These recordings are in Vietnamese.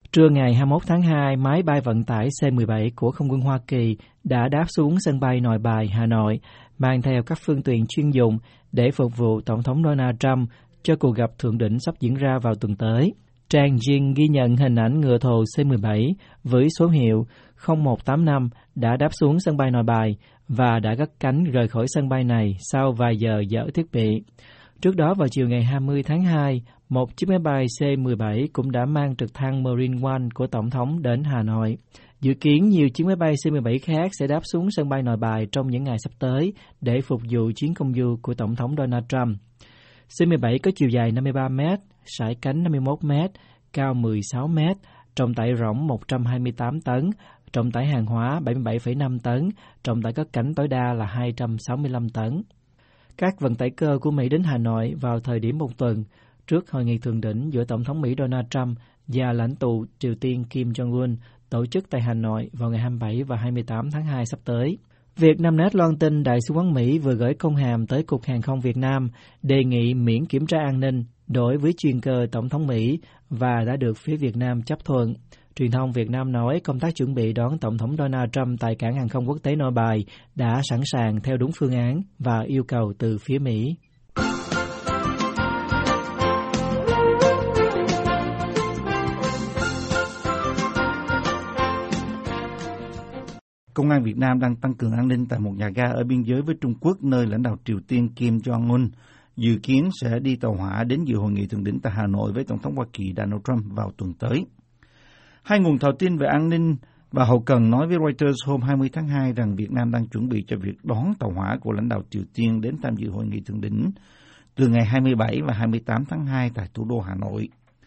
Trưa ngày 21 tháng 2, máy bay vận tải C-17 của Không quân Hoa Kỳ đã đáp xuống sân bay Nội Bài, Hà Nội, mang theo các phương tiện chuyên dụng để phục vụ Tổng thống Donald Trump cho cuộc gặp thượng đỉnh sắp diễn ra vào tuần tới. Trang Jin ghi nhận hình ảnh ngựa thồ C-17 với số hiệu 0185 đã đáp xuống sân bay Nội Bài và đã cất cánh rời khỏi sân bay này sau vài giờ dỡ thiết bị. Trước đó vào chiều ngày 20 tháng 2, một chiếc máy bay C-17 cũng đã mang trực thăng Marine One của Tổng thống đến Hà Nội. Dự kiến nhiều chiếc máy bay C-17 khác sẽ đáp xuống sân bay Nội Bài trong những ngày sắp tới để phục vụ chuyến công du của Tổng thống Donald Trump. C-17 có chiều dài 53 mét, sải cánh 51 mét, cao 16 mét, trọng tải rỗng 128 tấn, trọng tải hàng hóa 77,5 tấn, trọng tải cất cánh tối đa là 265 tấn. Các vận tải cơ của Mỹ đến Hà Nội vào thời điểm một tuần trước hội nghị thượng đỉnh giữa Tổng thống Mỹ Donald Trump và lãnh tụ Triều Tiên Kim Jong-un tổ chức tại Hà Nội vào ngày 27 và 28 tháng 2 sắp tới. Vietnamnet loan tin Đại sứ quán Mỹ vừa gửi công hàm tới Cục Hàng không Việt Nam đề nghị miễn kiểm tra an ninh đối với chuyên cơ Tổng thống Mỹ và đã được phía Việt Nam chấp thuận. Truyền thông Việt Nam nói công tác chuẩn bị đón Tổng thống Donald Trump tại cảng hàng không quốc tế Nội Bài đã sẵn sàng theo đúng phương án và yêu cầu từ phía Mỹ. Công an Việt Nam đang tăng cường an ninh tại một nhà ga ở biên giới với Trung Quốc, nơi lãnh đạo Triều Tiên Kim Jong-un dự kiến sẽ đi tàu hỏa đến dự hội nghị thượng đỉnh tại Hà Nội với Tổng thống Hoa Kỳ Donald Trump vào tuần tới. Hai nguồn thạo tin về an ninh và hậu cần nói với Reuters hôm 20 tháng 2 rằng Việt Nam đang chuẩn bị cho việc đón tàu hỏa của lãnh đạo Triều Tiên đến tham dự hội nghị thượng đỉnh từ ngày 27 và 28 tháng 2 tại thủ đô Hà Nội.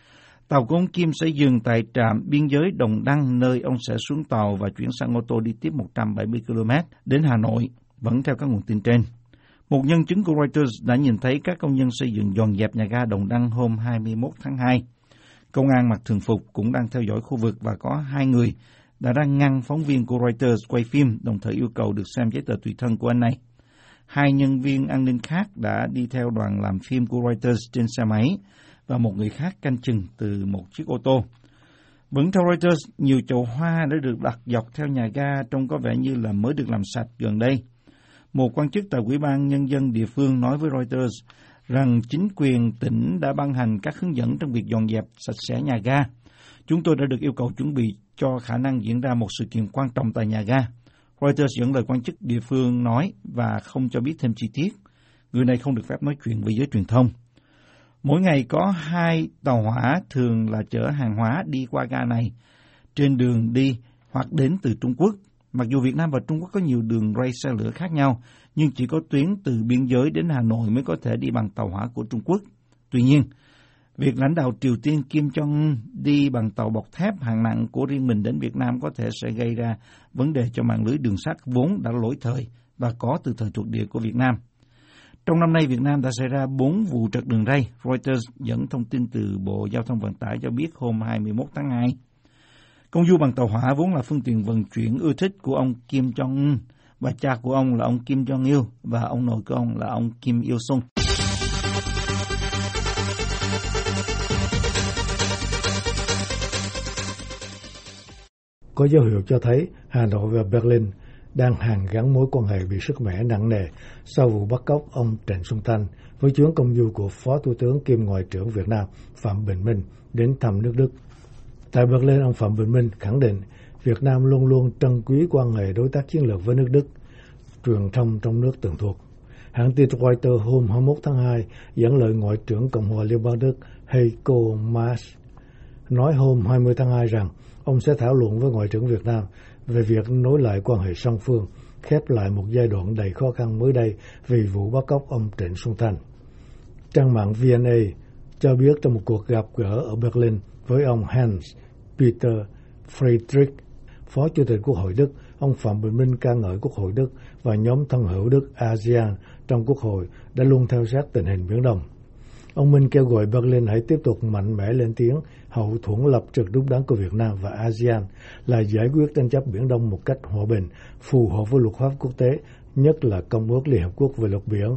Tàu của ông Kim sẽ dừng tại trạm biên giới Đồng Đăng, nơi ông sẽ xuống tàu và chuyển sang ô tô đi tiếp 170 km đến Hà Nội, vẫn theo các nguồn tin trên. Một nhân chứng của Reuters đã nhìn thấy các công nhân xây dựng dọn dẹp nhà ga Đồng Đăng hôm 21 tháng 2. Công an mặc thường phục cũng đang theo dõi khu vực và có hai người đã ra ngăn phóng viên của Reuters quay phim, đồng thời yêu cầu được xem giấy tờ tùy thân của anh này. Hai nhân viên an ninh khác đã đi theo đoàn làm phim của Reuters trên xe máy và một người khác canh chừng từ một chiếc ô tô. Vẫn theo Reuters, nhiều chậu hoa đã được đặt dọc theo nhà ga trông có vẻ như là mới được làm sạch gần đây. Một quan chức tại Ủy ban Nhân dân địa phương nói với Reuters rằng chính quyền tỉnh đã ban hành các hướng dẫn trong việc dọn dẹp sạch sẽ nhà ga. Chúng tôi đã được yêu cầu chuẩn bị cho khả năng diễn ra một sự kiện quan trọng tại nhà ga. Reuters dẫn lời quan chức địa phương nói và không cho biết thêm chi tiết. Người này không được phép nói chuyện với giới truyền thông. Mỗi ngày có 2 tàu hỏa thường là chở hàng hóa đi qua ga này trên đường đi hoặc đến từ Trung Quốc. Mặc dù Việt Nam và Trung Quốc có nhiều đường ray xe lửa khác nhau, nhưng chỉ có tuyến từ biên giới đến Hà Nội mới có thể đi bằng tàu hỏa của Trung Quốc. Tuy nhiên, việc lãnh đạo Triều Tiên Kim Jong-un đi bằng tàu bọc thép hạng nặng của riêng mình đến Việt Nam có thể sẽ gây ra vấn đề cho mạng lưới đường sắt vốn đã lỗi thời và có từ thời thuộc địa của Việt Nam. Trong năm nay, Việt Nam đã xảy ra 4 vụ trật đường ray. Reuters dẫn thông tin từ Bộ Giao thông Vận tải cho biết hôm 21 tháng 2. Công du bằng tàu hỏa vốn là phương tiện vận chuyển ưa thích của ông Kim Jong-un và cha của ông là ông Kim Jong-il và ông nội của ông là ông Kim Il-sung. Có dấu hiệu cho thấy Hà Nội và Berlin đang hàn gắn mối quan hệ bị sứt mẻ nặng nề sau vụ bắt cóc ông Trịnh Xuân Thanh với chuyến công du của Phó Thủ tướng kiêm Ngoại trưởng Việt Nam Phạm Bình Minh đến thăm nước Đức. Tại Berlin, ông Phạm Bình Minh khẳng định Việt Nam luôn luôn trân quý quan hệ đối tác chiến lược với nước Đức, truyền thông trong nước tường thuật. Hãng tin Reuters hôm 21 tháng 2 dẫn lời Ngoại trưởng Cộng hòa Liên bang Đức Heiko Maas nói hôm 20 tháng 2 rằng ông sẽ thảo luận với Ngoại trưởng Việt Nam về việc nối lại quan hệ song phương, khép lại một giai đoạn đầy khó khăn mới đây vì vụ bắt cóc ông Trịnh Xuân Thanh. Trang mạng VNA cho biết trong một cuộc gặp gỡ ở Berlin với ông Hans-Peter Friedrich, Phó Chủ tịch Quốc hội Đức, ông Phạm Bình Minh ca ngợi Quốc hội Đức và nhóm thân hữu Đức ASEAN trong Quốc hội đã luôn theo sát tình hình Biển Đông. Ông Minh kêu gọi Berlin hãy tiếp tục mạnh mẽ lên tiếng hậu thuẫn lập trường đúng đắn của Việt Nam và ASEAN là giải quyết tranh chấp Biển Đông một cách hòa bình, phù hợp với luật pháp quốc tế, nhất là Công ước Liên Hợp Quốc về luật biển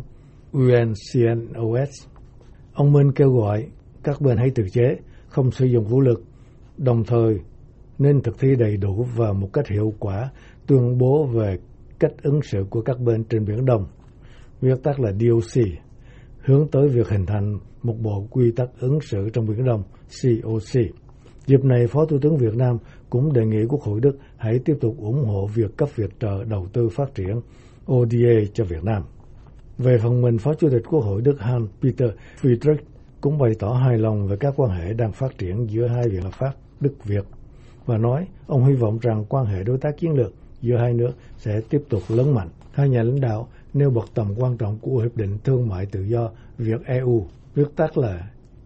UNCLOS. Ông Minh kêu gọi các bên hãy từ chế, không sử dụng vũ lực, đồng thời nên thực thi đầy đủ và một cách hiệu quả tuyên bố về cách ứng xử của các bên trên Biển Đông, viết tắt là DOC, hướng tới việc hình thành một bộ quy tắc ứng xử trong Biển Đông, COC. Dịp này, Phó Thủ tướng Việt Nam cũng đề nghị Quốc hội Đức hãy tiếp tục ủng hộ việc cấp viện trợ đầu tư phát triển ODA cho Việt Nam. Về phần mình, Phó Chủ tịch Quốc hội Đức Hans-Peter Friedrich cũng bày tỏ hài lòng về các quan hệ đang phát triển giữa hai viện lập pháp Đức-Việt và nói ông hy vọng rằng quan hệ đối tác chiến lược giữa hai nước sẽ tiếp tục lớn mạnh. Hai nhà lãnh đạo nêu bật tầm quan trọng của Hiệp định Thương mại Tự do Việt-EU, viết tắt là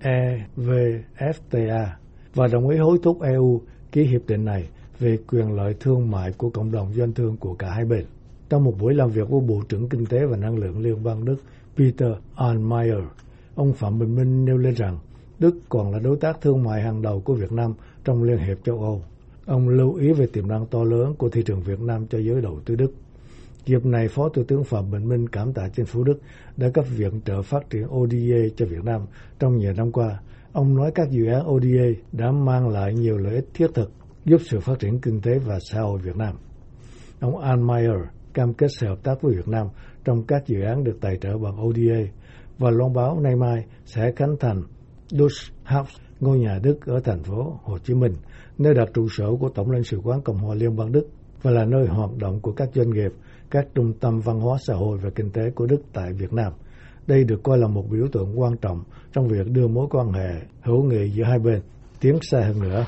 EVFTA, và đồng ý hối thúc EU ký hiệp định này về quyền lợi thương mại của cộng đồng doanh thương của cả hai bên. Trong một buổi làm việc với Bộ trưởng Kinh tế và Năng lượng Liên bang Đức Peter Altmaier, ông Phạm Bình Minh nêu lên rằng Đức còn là đối tác thương mại hàng đầu của Việt Nam trong Liên hiệp châu Âu. Ông lưu ý về tiềm năng to lớn của thị trường Việt Nam cho giới đầu tư Đức. Dịp này, Phó Thủ tướng Phạm Bình Minh cảm tạ chính phủ Đức đã cấp viện trợ phát triển ODA cho Việt Nam trong nhiều năm qua. Ông nói các dự án ODA đã mang lại nhiều lợi ích thiết thực, giúp sự phát triển kinh tế và xã hội Việt Nam. Ông Altmaier cam kết sẽ hợp tác với Việt Nam trong các dự án được tài trợ bằng ODA và loan báo nay mai sẽ khánh thành Dutch House, ngôi nhà Đức ở thành phố Hồ Chí Minh, nơi đặt trụ sở của Tổng lãnh sự quán Cộng hòa Liên bang Đức và là nơi hoạt động của các doanh nghiệp, các trung tâm văn hóa xã hội và kinh tế của Đức tại Việt Nam. Đây được coi là một biểu tượng quan trọng trong việc đưa mối quan hệ hữu nghị giữa hai bên tiến xa hơn nữa.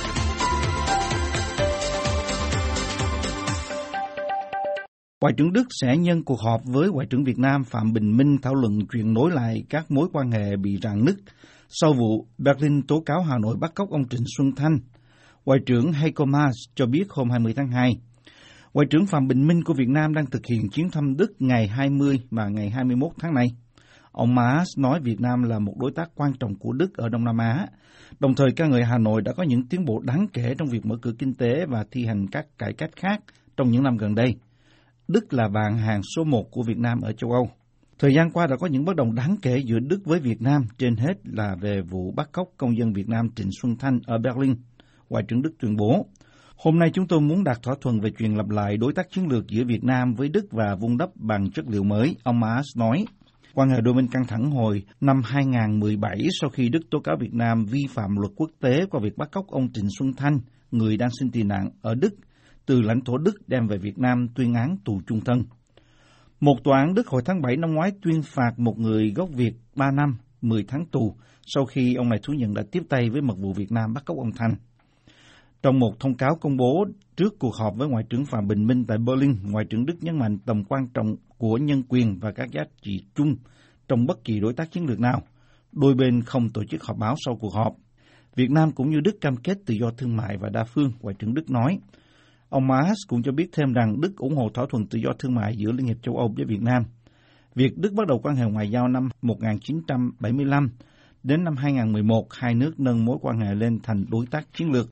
Ngoại trưởng Đức sẽ nhân cuộc họp với Ngoại trưởng Việt Nam Phạm Bình Minh thảo luận chuyện nối lại các mối quan hệ bị rạn nứt sau vụ Berlin tố cáo Hà Nội bắt cóc ông Trịnh Xuân Thanh. Ngoại trưởng Heiko Maas cho biết hôm 20 tháng 2, Ngoại trưởng Phạm Bình Minh của Việt Nam đang thực hiện chuyến thăm Đức ngày 20 và ngày 21 tháng này. Ông Maas nói Việt Nam là một đối tác quan trọng của Đức ở Đông Nam Á, đồng thời ca ngợi Hà Nội đã có những tiến bộ đáng kể trong việc mở cửa kinh tế và thi hành các cải cách khác trong những năm gần đây. Đức là bạn hàng số 1 của Việt Nam ở châu Âu. Thời gian qua đã có những bất đồng đáng kể giữa Đức với Việt Nam, trên hết là về vụ bắt cóc công dân Việt Nam Trịnh Xuân Thanh ở Berlin. Ngoại trưởng Đức tuyên bố, hôm nay chúng tôi muốn đạt thỏa thuận về chuyện lập lại đối tác chiến lược giữa Việt Nam với Đức và vun đắp bằng chất liệu mới, ông Maas nói. Quan hệ đôi bên căng thẳng hồi năm 2017 sau khi Đức tố cáo Việt Nam vi phạm luật quốc tế qua việc bắt cóc ông Trịnh Xuân Thanh, người đang xin tị nạn ở Đức, từ lãnh thổ Đức đem về Việt Nam tuyên án tù chung thân. Một tòa án Đức hồi tháng 7 năm ngoái tuyên phạt một người gốc Việt 3 năm, 10 tháng tù sau khi ông này thú nhận đã tiếp tay với mật vụ Việt Nam bắt cóc ông Thanh. Trong một thông cáo công bố trước cuộc họp với Ngoại trưởng Phạm Bình Minh tại Berlin, Ngoại trưởng Đức nhấn mạnh tầm quan trọng của nhân quyền và các giá trị chung trong bất kỳ đối tác chiến lược nào. Đôi bên không tổ chức họp báo sau cuộc họp. Việt Nam cũng như Đức cam kết tự do thương mại và đa phương, Ngoại trưởng Đức nói. Ông Maas cũng cho biết thêm rằng Đức ủng hộ thỏa thuận tự do thương mại giữa Liên hiệp châu Âu với Việt Nam. Việc Đức bắt đầu quan hệ ngoại giao năm 1975 đến năm 2011, hai nước nâng mối quan hệ lên thành đối tác chiến lược.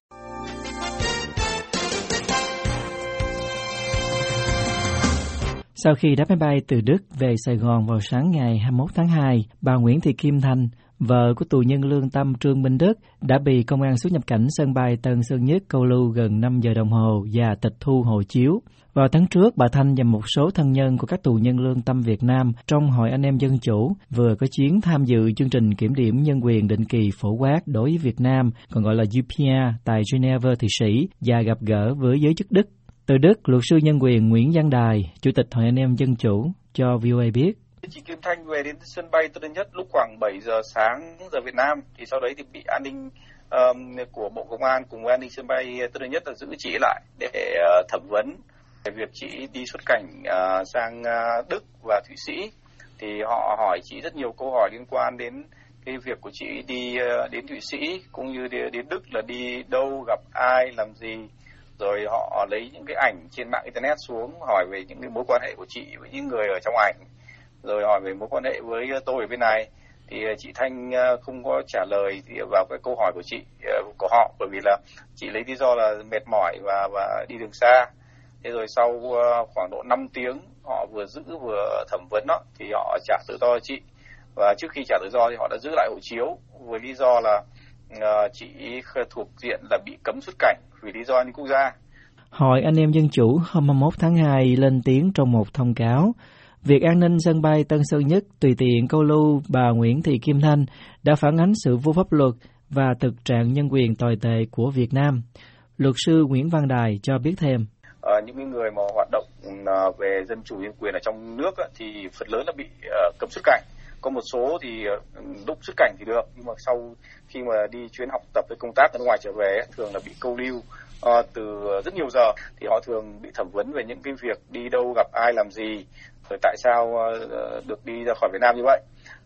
Sau khi đáp máy bay từ Đức về Sài Gòn vào sáng ngày 21 tháng 2, bà Nguyễn Thị Kim Thanh, vợ của tù nhân lương tâm Trương Minh Đức, đã bị công an xuất nhập cảnh sân bay Tân Sơn Nhất câu lưu gần 5 giờ đồng hồ và tịch thu hộ chiếu. Vào tháng trước, bà Thanh và một số thân nhân của các tù nhân lương tâm Việt Nam trong Hội Anh em Dân Chủ vừa có chuyến tham dự chương trình kiểm điểm nhân quyền định kỳ phổ quát đối với Việt Nam, còn gọi là UPR, tại Geneva, Thụy Sĩ, và gặp gỡ với giới chức Đức. Từ Đức, luật sư nhân quyền Nguyễn Văn Đài, Chủ tịch Hội Anh em Dân Chủ, cho VOA biết. Chị Kim Thanh về đến sân bay Tân Nhất lúc khoảng 7 giờ sáng giờ Việt Nam, thì sau đấy thì bị an ninh của Bộ Công an cùng với an ninh sân bay Tân Nhất là giữ chị lại để thẩm vấn về việc chị đi xuất cảnh sang Đức và Thụy Sĩ. Thì họ hỏi chị rất nhiều câu hỏi liên quan đến cái việc của chị đi đến Thụy Sĩ cũng như đến Đức là đi đâu, gặp ai, làm gì. Rồi họ lấy những cái ảnh trên mạng Internet xuống hỏi về những cái mối quan hệ của chị với những người ở trong ảnh. Rồi hỏi về mối quan hệ với tôi ở bên này. Thì chị Thanh không có trả lời vào cái câu hỏi của chị, của họ, bởi vì là chị lấy lý do là mệt mỏi và đi đường xa. Thế rồi sau khoảng độ 5 tiếng họ vừa giữ vừa thẩm vấn đó, thì họ trả tự do cho chị. Và trước khi trả tự do thì họ đã giữ lại hộ chiếu với lý do là chỉ thuộc diện là bị cấm xuất cảnh vì lý do an ninh quốc gia. Hội Anh em Dân Chủ hôm 21 tháng 2 lên tiếng trong một thông cáo, việc an ninh sân bay Tân Sơn Nhất tùy tiện câu lưu bà Nguyễn Thị Kim Thanh đã phản ánh sự vô pháp luật và thực trạng nhân quyền tồi tệ của Việt Nam. Luật sư Nguyễn Văn Đài cho biết thêm. Những người mà hoạt động về dân chủ nhân quyền ở trong nước thì phần lớn là bị cấm xuất cảnh. Có một số thì lúc xuất cảnh thì được, nhưng mà sau khi mà đi chuyến học tập với công tác ở nước ngoài trở về thường là bị câu lưu từ rất nhiều giờ, thì họ thường bị thẩm vấn về những cái việc đi đâu, gặp ai, làm gì, rồi tại sao được đi ra khỏi Việt Nam như vậy.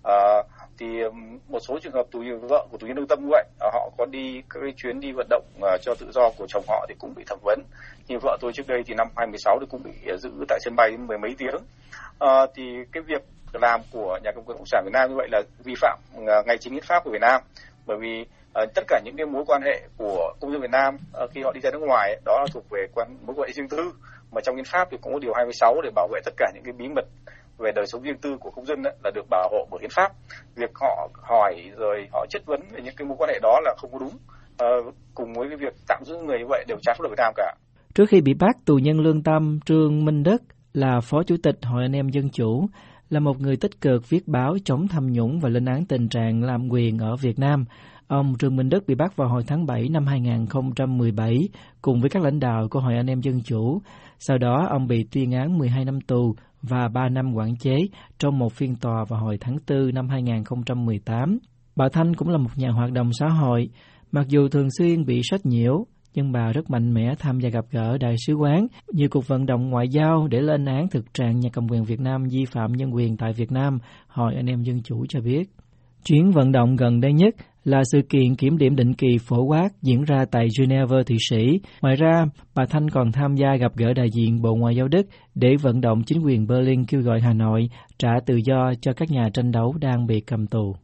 Thì một số trường hợp vợ của tù nhân lương tâm như vậy, họ có đi các cái chuyến đi vận động cho tự do của chồng họ thì cũng bị thẩm vấn. Như vợ tôi trước đây thì năm 2016 thì cũng bị giữ tại sân bay đến 10 mấy tiếng. Thì cái việc làm của nhà cầm quyền cộng sản Việt Nam như vậy là vi phạm ngay chính hiến pháp của Việt Nam, bởi vì tất cả những cái mối quan hệ của công dân Việt Nam khi họ đi ra nước ngoài đó là thuộc về mối quan hệ riêng tư, mà trong hiến pháp thì cũng có điều 26 để bảo vệ tất cả những cái bí mật về đời sống riêng tư của công dân là được bảo hộ bởi hiến pháp. Việc họ hỏi rồi họ chất vấn về những cái mối quan hệ đó là không có đúng, cùng với cái việc tạm giữ người như vậy đều trái pháp luật Việt Nam cả. Trước khi bị bắt, tù nhân lương tâm Trương Minh Đức là Phó Chủ tịch Hội Anh em Dân Chủ, là một người tích cực viết báo chống tham nhũng và lên án tình trạng lạm quyền ở Việt Nam. Ông Trương Minh Đức bị bắt vào hồi tháng 7 năm 2017 cùng với các lãnh đạo của Hội Anh em Dân Chủ. Sau đó, ông bị tuyên án 12 năm tù và 3 năm quản chế trong một phiên tòa vào hồi tháng 4 năm 2018. Bà Thanh cũng là một nhà hoạt động xã hội. Mặc dù thường xuyên bị sách nhiễu, nhưng bà rất mạnh mẽ tham gia gặp gỡ đại sứ quán, nhiều cuộc vận động ngoại giao để lên án thực trạng nhà cầm quyền Việt Nam vi phạm nhân quyền tại Việt Nam, Hội Anh em Dân Chủ cho biết. Chuyến vận động gần đây nhất là sự kiện kiểm điểm định kỳ phổ quát diễn ra tại Geneva, Thụy Sĩ. Ngoài ra, bà Thanh còn tham gia gặp gỡ đại diện Bộ Ngoại giao Đức để vận động chính quyền Berlin kêu gọi Hà Nội trả tự do cho các nhà tranh đấu đang bị cầm tù.